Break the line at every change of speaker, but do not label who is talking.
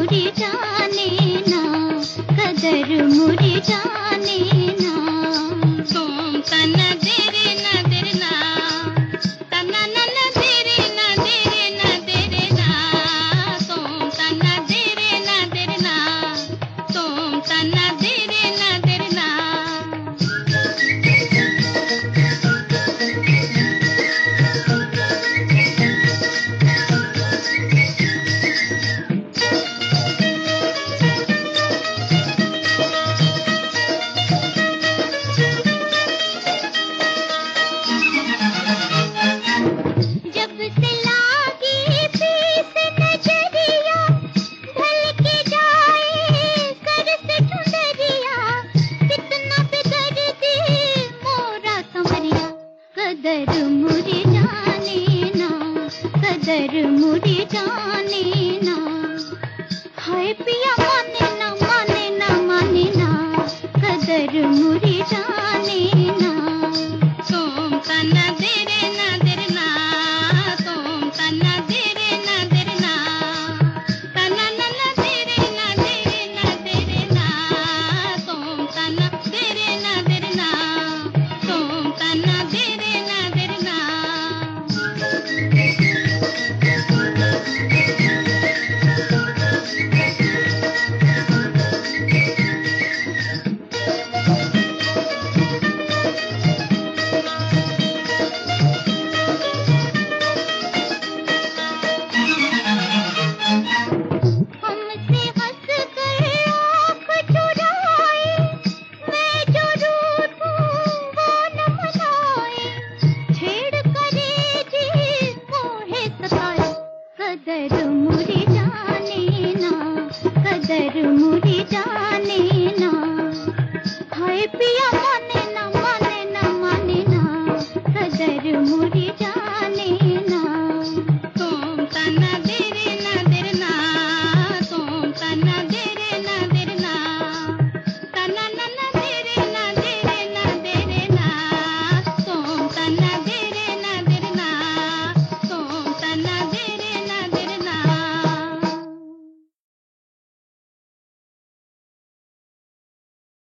मुरी जाने ना, कदर मुरी जाने ना। तुम तन देरे न देरे ना, तना नन देरे न देरे न देरे ना। तुम तन देरे न देरे ना, तुम तन देरे न देरे ना। जब से लागी पीस नजरिया, ढल के जाए कर से चुनरिया। कितना बेदर्दी मोरा संवरिया, कदर मुरी जाने ना, कदर मुरी जाने ना। हाय पिया